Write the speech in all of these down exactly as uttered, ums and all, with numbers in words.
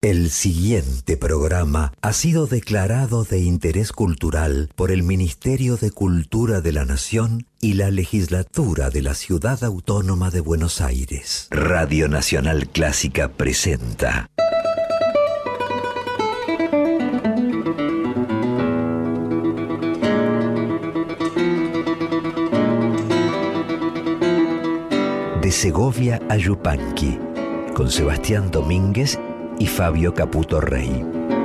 El siguiente programa ha sido declarado de interés cultural por el Ministerio de Cultura de la Nación y la Legislatura de la Ciudad Autónoma de Buenos Aires. Radio Nacional Clásica presenta De Segovia a Yupanqui, con Sebastián Domínguez y Fabio Caputo Rey.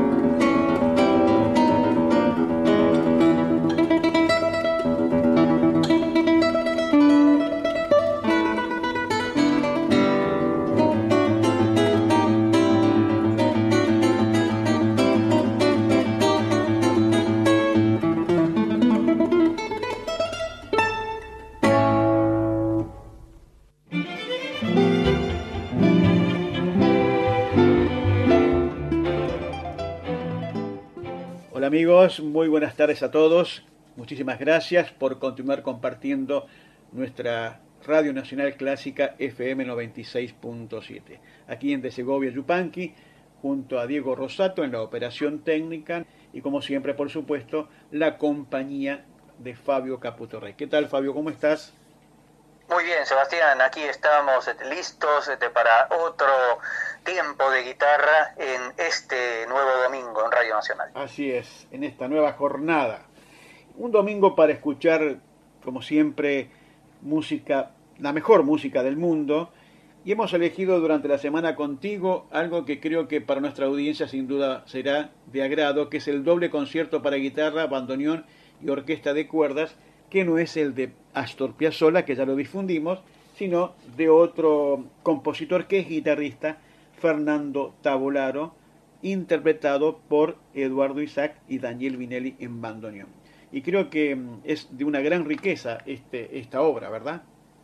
Hola amigos, muy buenas tardes a todos. Muchísimas gracias por continuar compartiendo nuestra Radio Nacional Clásica F M noventa y seis punto siete. Aquí en De Segovia, Yupanqui, junto a Diego Rosato en la operación técnica y como siempre, por supuesto, la compañía de Fabio Caputo Rey. ¿Qué tal, Fabio? ¿Cómo estás? Muy bien, Sebastián, aquí estamos este, listos este, para otro tiempo de guitarra en este nuevo domingo en Radio Nacional. Así es, en esta nueva jornada. Un domingo para escuchar, como siempre, música, la mejor música del mundo. Y hemos elegido durante la semana contigo algo que creo que para nuestra audiencia sin duda será de agrado, que es el doble concierto para guitarra, bandoneón y orquesta de cuerdas, que no es el de Astor Piazzolla, que ya lo difundimos, sino de otro compositor que es guitarrista, Fernando Tavolara, interpretado por Eduardo Isaac y Daniel Vinelli en bandoneón. Y creo que es de una gran riqueza este, esta obra, ¿verdad?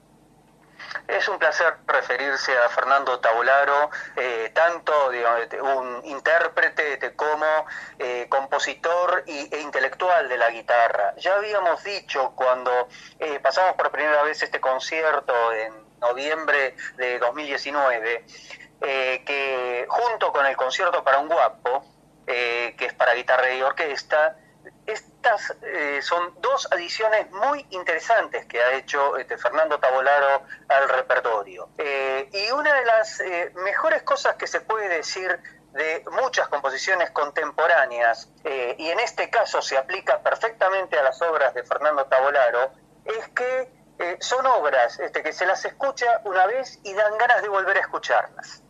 Es un placer referirse a Fernando Tavolara, eh, tanto digamos, un intérprete como eh, compositor y, e intelectual de la guitarra. Ya habíamos dicho cuando eh, pasamos por primera vez este concierto en noviembre de dos mil diecinueve, eh, que junto con el concierto para un guapo, eh, que es para guitarra y orquesta, estas eh, son dos adiciones muy interesantes que ha hecho este, Fernando Tavolara al repertorio. Eh, y una de las eh, mejores cosas que se puede decir de muchas composiciones contemporáneas, eh, y en este caso se aplica perfectamente a las obras de Fernando Tavolara, es que eh, son obras este, que se las escucha una vez y dan ganas de volver a escucharlas.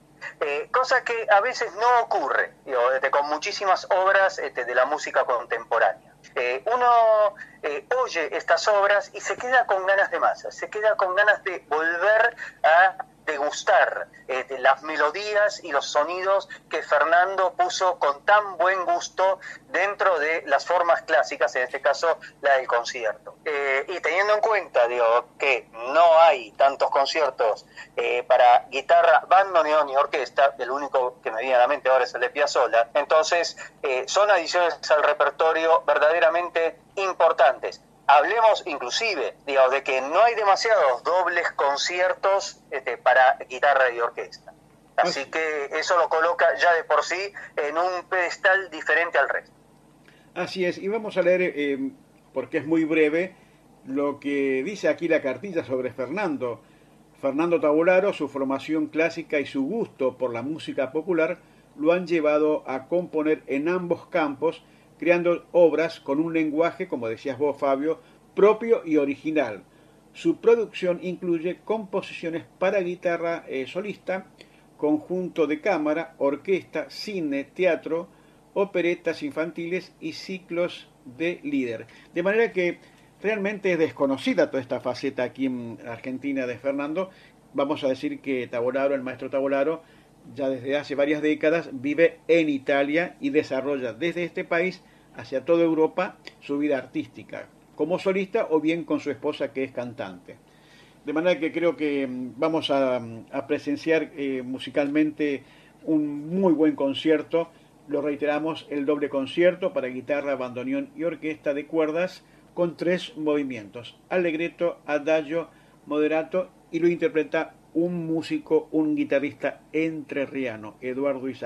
Eh, cosa que a veces no ocurre digo, este, con muchísimas obras este, de la música contemporánea. Eh, uno eh, oye estas obras y se queda con ganas de más, se queda con ganas de volver a degustar eh, de las melodías y los sonidos que Fernando puso con tan buen gusto dentro de las formas clásicas, en este caso la del concierto. Eh, y teniendo en cuenta digo, que no hay tantos conciertos eh, para guitarra, bandoneón y orquesta, el único que me viene a la mente ahora es el de Piazzolla, entonces eh, son adiciones al repertorio verdaderamente importantes. Hablemos inclusive, digamos, de que no hay demasiados dobles conciertos este, para guitarra y orquesta. Así que eso lo coloca ya de por sí en un pedestal diferente al resto. Así es, y vamos a leer, eh, porque es muy breve, lo que dice aquí la cartilla sobre Fernando. Fernando Tavolara, su formación clásica y su gusto por la música popular lo han llevado a componer en ambos campos, creando obras con un lenguaje, como decías vos, Fabio, propio y original. Su producción incluye composiciones para guitarra eh, solista, conjunto de cámara, orquesta, cine, teatro, operetas infantiles y ciclos de líder. De manera que realmente es desconocida toda esta faceta aquí en Argentina de Fernando. Vamos a decir que Tavolara, el maestro Tavolara, ya desde hace varias décadas vive en Italia y desarrolla desde este país hacia toda Europa su vida artística, como solista o bien con su esposa que es cantante. De manera que creo que vamos a, a presenciar eh, musicalmente un muy buen concierto. Lo reiteramos, el doble concierto para guitarra, bandoneón y orquesta de cuerdas con tres movimientos: allegretto, adagio, moderato, y lo interpreta un músico, un guitarrista entrerriano, Eduardo Isaac.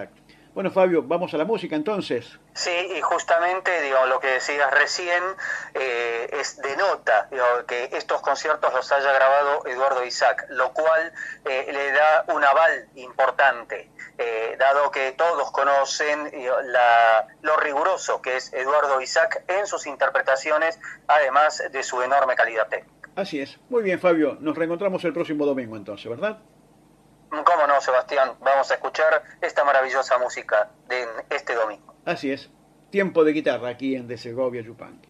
Bueno, Fabio, vamos a la música entonces. Sí, y justamente digo, lo que decías recién eh, es denota digo, que estos conciertos los haya grabado Eduardo Isaac, lo cual eh, le da un aval importante, eh, dado que todos conocen digo, la, lo riguroso que es Eduardo Isaac en sus interpretaciones, además de su enorme calidad técnica. Así es. Muy bien, Fabio. Nos reencontramos el próximo domingo entonces, ¿verdad? ¿Cómo no, Sebastián? Vamos a escuchar esta maravillosa música de este domingo. Así es. Tiempo de guitarra aquí en De Segovia Yupanqui.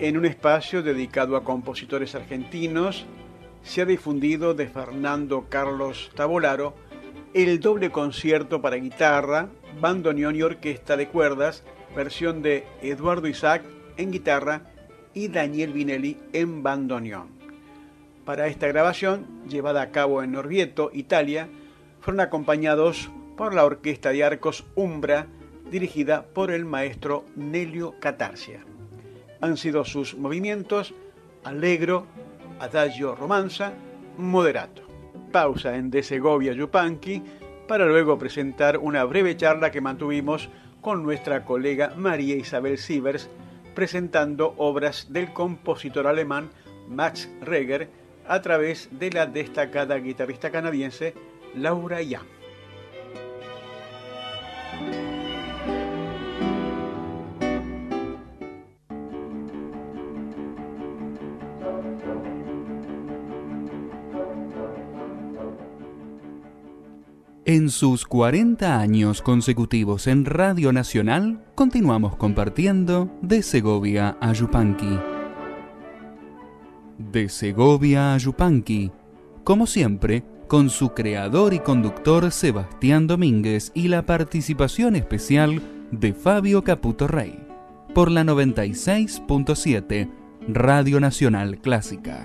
En un espacio dedicado a compositores argentinos, se ha difundido de Fernando Carlos Tavollaro el doble concierto para guitarra, bandoneón y orquesta de cuerdas, versión de Eduardo Isaac en guitarra y Daniel Vinelli en bandoneón. Para esta grabación, llevada a cabo en Orvieto, Italia, fueron acompañados por la Orquesta de Arcos Umbra, dirigida por el maestro Nelio Catarsia. Han sido sus movimientos allegro, adagio romanza, moderato. Pausa en De Segovia Yupanqui para luego presentar una breve charla que mantuvimos con nuestra colega María Isabel Sievers, presentando obras del compositor alemán Max Reger a través de la destacada guitarrista canadiense Laura Young. En sus cuarenta años consecutivos en Radio Nacional, continuamos compartiendo De Segovia a Yupanqui. De Segovia a Yupanqui, como siempre, con su creador y conductor Sebastián Domínguez y la participación especial de Fabio Caputo Rey, por la noventa y seis punto siete Radio Nacional Clásica.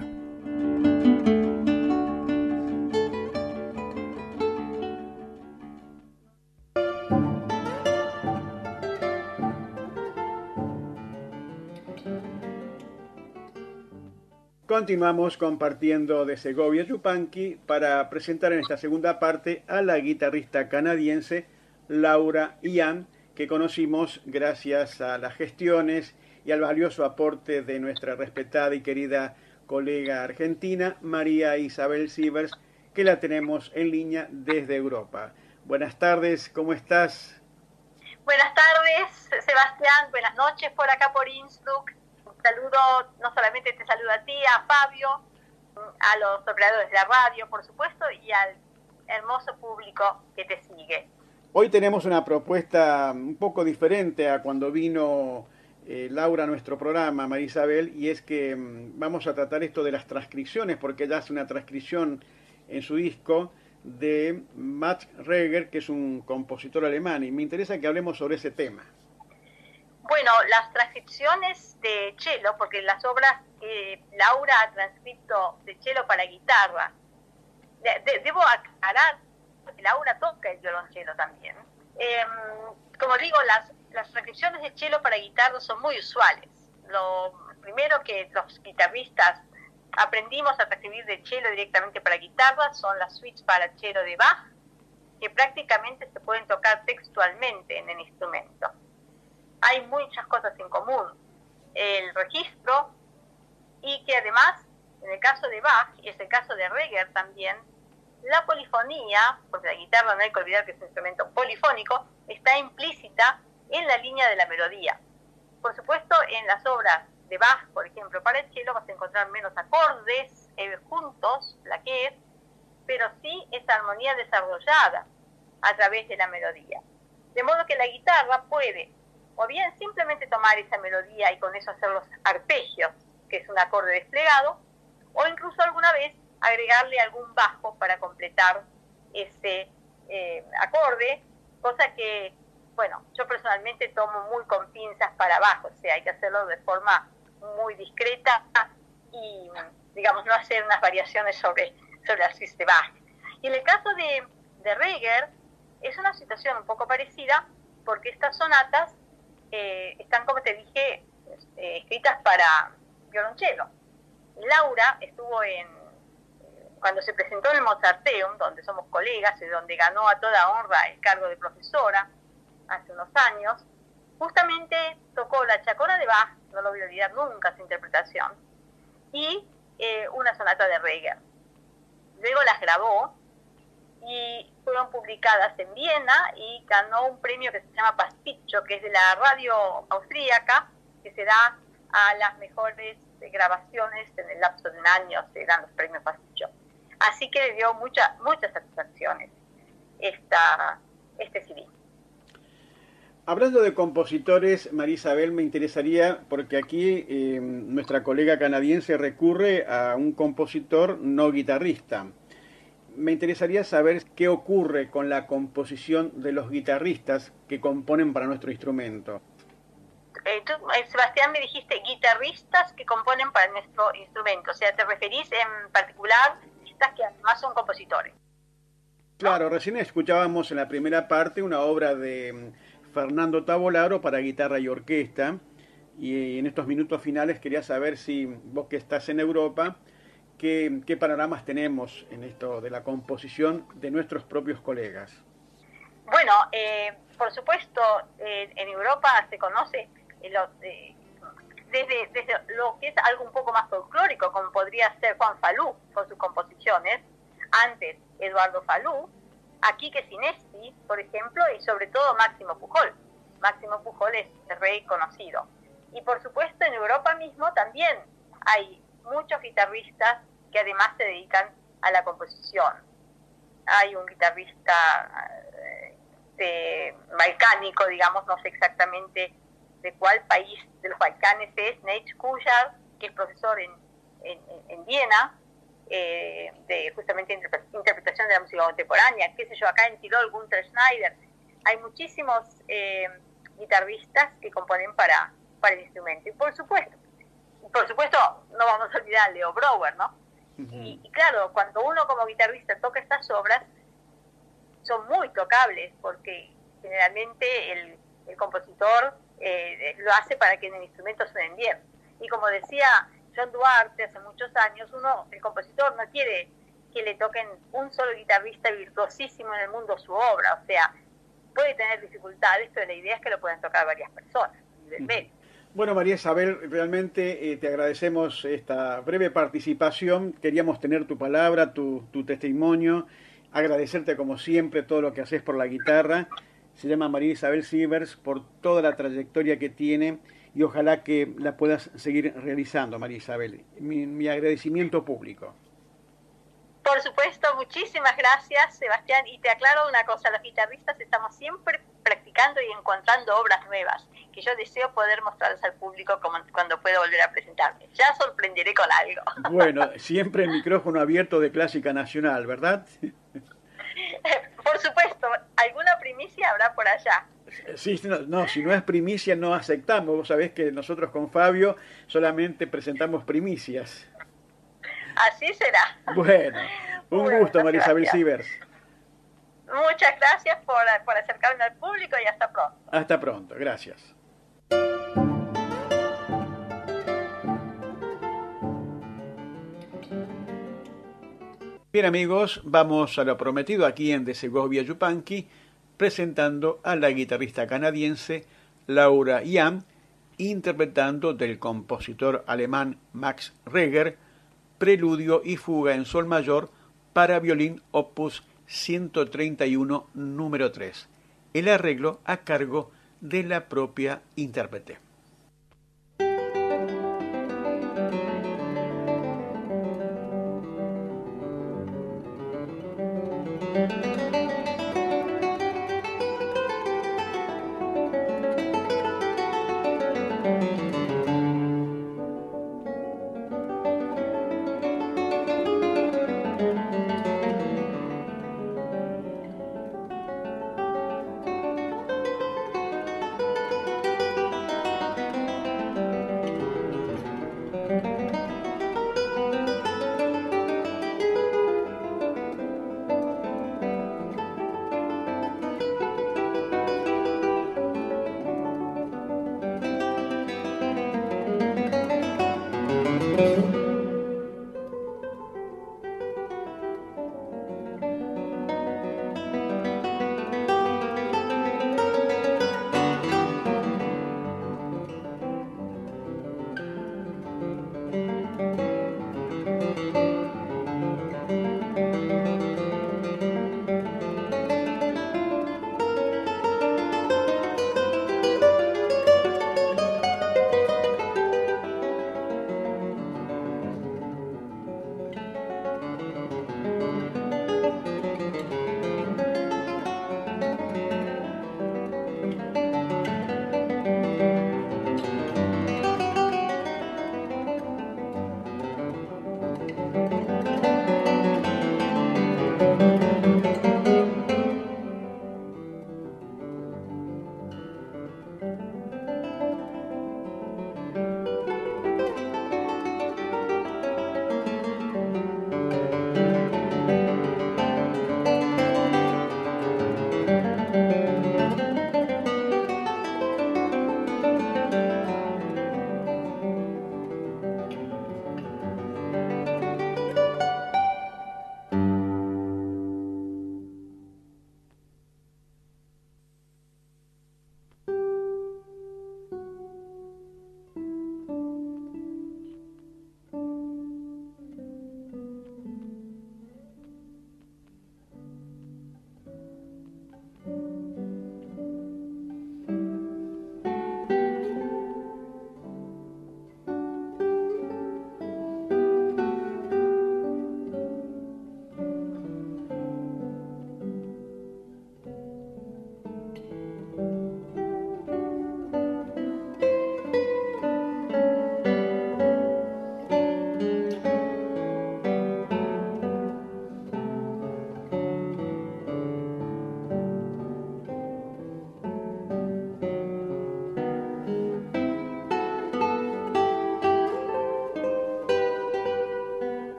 Continuamos compartiendo De Segovia Yupanqui para presentar en esta segunda parte a la guitarrista canadiense Laura Young, que conocimos gracias a las gestiones y al valioso aporte de nuestra respetada y querida colega argentina María Isabel Sievers, que la tenemos en línea desde Europa. Buenas tardes, ¿cómo estás? Buenas tardes, Sebastián, buenas noches por acá por Innsbruck. Saludo, no solamente te saludo a ti, a Fabio, a los operadores de la radio, por supuesto, y al hermoso público que te sigue. Hoy tenemos una propuesta un poco diferente a cuando vino eh, Laura a nuestro programa, María Isabel, y es que mm, vamos a tratar esto de las transcripciones, porque ella hace una transcripción en su disco de Max Reger, que es un compositor alemán, y me interesa que hablemos sobre ese tema. Bueno, las transcripciones de cello, porque las obras que Laura ha transcrito de cello para guitarra, de, de, debo aclarar que Laura toca el violonchelo también. Eh, como digo, las, las transcripciones de cello para guitarra son muy usuales. Lo primero que los guitarristas aprendimos a transcribir de cello directamente para guitarra son las suites para cello de Bach, que prácticamente se pueden tocar textualmente en el instrumento. Hay muchas cosas en común. El registro, y que además, en el caso de Bach, y es el caso de Reger también, la polifonía, porque la guitarra no hay que olvidar que es un instrumento polifónico, está implícita en la línea de la melodía. Por supuesto, en las obras de Bach, por ejemplo, para el cello vas a encontrar menos acordes eh, juntos, la que es, pero sí esa armonía desarrollada a través de la melodía. De modo que la guitarra puede o bien simplemente tomar esa melodía y con eso hacer los arpegios, que es un acorde desplegado, o incluso alguna vez agregarle algún bajo para completar ese eh, acorde, cosa que, bueno, yo personalmente tomo muy con pinzas para bajo, o sea, hay que hacerlo de forma muy discreta y, digamos, no hacer unas variaciones sobre, sobre la suite de Bach. Y en el caso de, de Reger, es una situación un poco parecida, porque estas sonatas Eh, están, como te dije, eh, escritas para violonchelo. Laura estuvo en, eh, cuando se presentó en el Mozarteum, donde somos colegas y donde ganó a toda honra el cargo de profesora hace unos años, justamente tocó la Chacona de Bach, no lo voy a olvidar nunca su interpretación, y eh, una sonata de Reger. Luego las grabó y fueron publicadas en Viena y ganó un premio que se llama Pasticcio, que es de la radio austríaca, que se da a las mejores grabaciones en el lapso de un año, se dan los premios Pasticcio. Así que le dio mucha, muchas satisfacciones esta, este C D. Hablando de compositores, María Isabel, me interesaría, porque aquí eh, nuestra colega canadiense recurre a un compositor no guitarrista. Me interesaría saber qué ocurre con la composición de los guitarristas que componen para nuestro instrumento. Eh, tú, eh, Sebastián, me dijiste guitarristas que componen para nuestro instrumento, o sea, te referís en particular a guitarristas que además son compositores. Claro, recién escuchábamos en la primera parte una obra de Fernando Tavolaro para guitarra y orquesta, y en estos minutos finales quería saber si vos que estás en Europa, qué, qué panoramas tenemos en esto de la composición de nuestros propios colegas. Bueno, eh, por supuesto, eh, en Europa se conoce eh, lo, eh, desde, desde lo que es algo un poco más folclórico, como podría ser Juan Falú con sus composiciones, antes Eduardo Falú, aquí que Sinesti, por ejemplo, y sobre todo Máximo Pujol. Máximo Pujol es rey conocido. Y por supuesto en Europa mismo también hay muchos guitarristas que además se dedican a la composición. Hay un guitarrista de, balcánico, digamos, no sé exactamente de cuál país de los Balcanes es, Nate Kujar, que es profesor en, en, en Viena, Eh, de justamente interpretación de la música contemporánea, qué sé yo, acá en Tirol, Gunther Schneider. Hay muchísimos eh, guitarristas que componen para, para el instrumento. Y por supuesto, por supuesto, no vamos a olvidar a Leo Brouwer, ¿no? Uh-huh. y, y claro, cuando uno como guitarrista toca estas obras, son muy tocables, porque generalmente el, el compositor eh, lo hace para que en el instrumento suenen bien. Y como decía John Duarte hace muchos años, uno, el compositor no quiere que le toquen un solo guitarrista virtuosísimo en el mundo su obra, o sea, puede tener dificultades, pero la idea es que lo puedan tocar varias personas. Uh-huh. Bueno, María Isabel, realmente eh, te agradecemos esta breve participación, queríamos tener tu palabra, tu, tu testimonio, agradecerte como siempre todo lo que haces por la guitarra. Se llama María Isabel Sievers por toda la trayectoria que tiene, y ojalá que la puedas seguir realizando, María Isabel. Mi, mi agradecimiento público. Por supuesto, muchísimas gracias, Sebastián. Y te aclaro una cosa, los guitarristas estamos siempre practicando y encontrando obras nuevas, que yo deseo poder mostrarlas al público como, cuando pueda volver a presentarme. Ya sorprenderé con algo. Bueno, siempre el micrófono abierto de Clásica Nacional, ¿verdad? Por supuesto, alguna primicia habrá por allá. Sí, no, no, si no es primicia no aceptamos. Vos sabés que nosotros con Fabio solamente presentamos primicias. Así será. Bueno, un bueno, gusto, María Isabel Sievers. Muchas gracias por, por acercarme al público y hasta pronto. Hasta pronto, gracias. Bien, amigos, vamos a lo prometido aquí en De Segovia Yupanqui, presentando a la guitarrista canadiense Laura Jahn, interpretando del compositor alemán Max Reger, Preludio y Fuga en Sol Mayor para violín opus ciento treinta y uno número tres. El arreglo a cargo de la propia intérprete.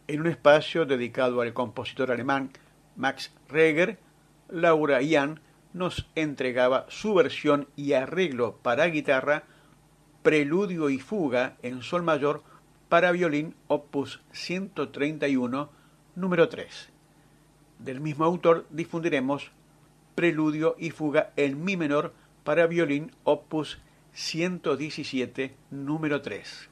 En un espacio dedicado al compositor alemán Max Reger, Laura Jahn nos entregaba su versión y arreglo para guitarra, Preludio y Fuga en Sol mayor para violín, opus ciento treinta y uno, número tres. Del mismo autor difundiremos Preludio y Fuga en Mi menor para violín, opus ciento diecisiete, número tres.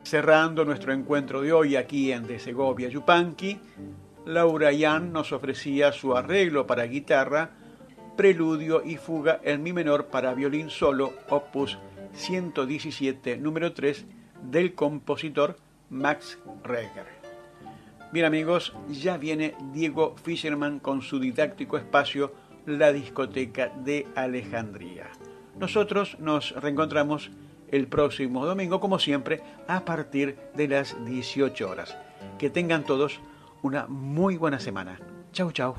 Cerrando nuestro encuentro de hoy aquí en De Segovia Yupanqui, Laura Yan nos ofrecía su arreglo para guitarra, Preludio y Fuga en Mi menor para violín solo, opus ciento diecisiete, número tres, del compositor Max Reger. Bien amigos, ya viene Diego Fischerman con su didáctico espacio La Discoteca de Alejandría. Nosotros nos reencontramos el próximo domingo, como siempre, a partir de las dieciocho horas. Que tengan todos una muy buena semana. Chau, chau.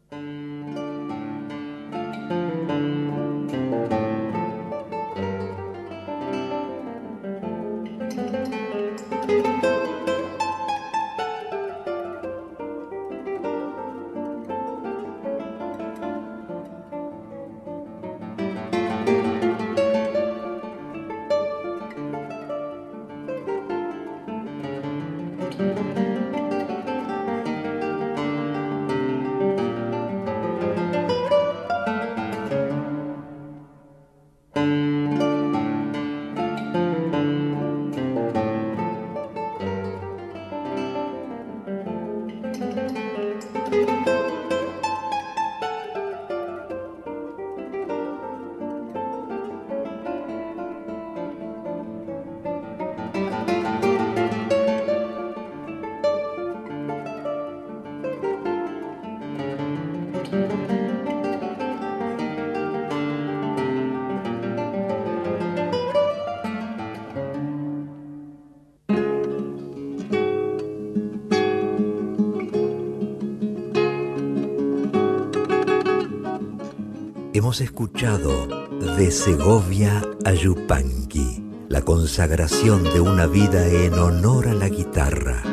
Hemos escuchado De Segovia a Yupanqui, la consagración de una vida en honor a la guitarra.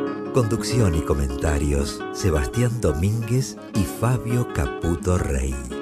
Conducción y comentarios, Sebastián Domínguez y Fabio Caputo Rey.